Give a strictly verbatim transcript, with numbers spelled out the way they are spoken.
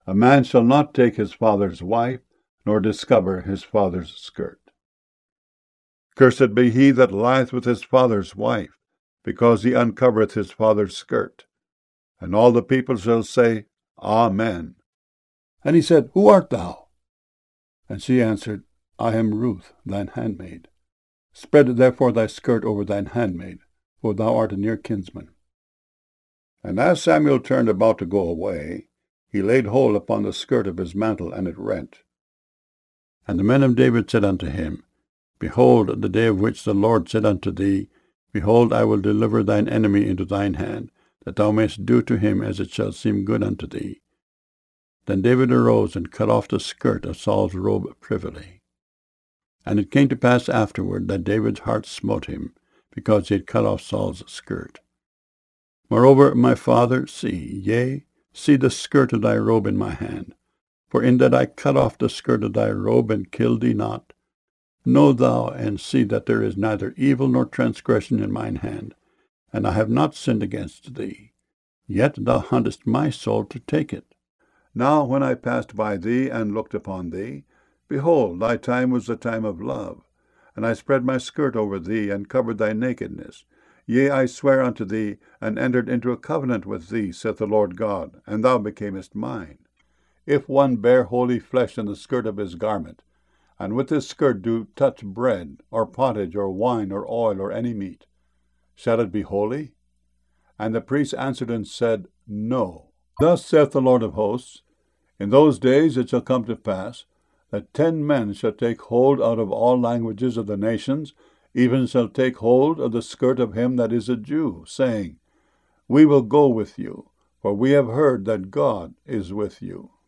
A man shall not take his father's wife, nor discover his father's skirt. Cursed be he that lieth with his father's wife, because he uncovereth his father's skirt. And all the people shall say, Amen. And he said, Who art thou? And she answered, I am Ruth, thine handmaid. Spread therefore thy skirt over thine handmaid, for thou art a near kinsman. And as Samuel turned about to go away, he laid hold upon the skirt of his mantle, and it rent. And the men of David said unto him, Behold, the day of which the Lord said unto thee, Behold, I will deliver thine enemy into thine hand, that thou mayst do to him as it shall seem good unto thee. Then David arose and cut off the skirt of Saul's robe privily. And it came to pass afterward that David's heart smote him, because he had cut off Saul's skirt. Moreover, my father, see, yea, see the skirt of thy robe in my hand. For in that I cut off the skirt of thy robe and killed thee not, know thou and see that there is neither evil nor transgression in mine hand, and I have not sinned against thee. Yet thou huntest my soul to take it. Now when I passed by thee and looked upon thee, behold, thy time was the time of love. And I spread my skirt over thee, and covered thy nakedness. Yea, I swear unto thee, and entered into a covenant with thee, saith the Lord God, and thou becamest mine. If one bear holy flesh in the skirt of his garment, and with his skirt do touch bread, or pottage, or wine, or oil, or any meat, shall it be holy? And the priest answered and said, No. Thus saith the Lord of hosts, In those days it shall come to pass, that ten men shall take hold out of all languages of the nations, even shall take hold of the skirt of him that is a Jew, saying, We will go with you, for we have heard that God is with you.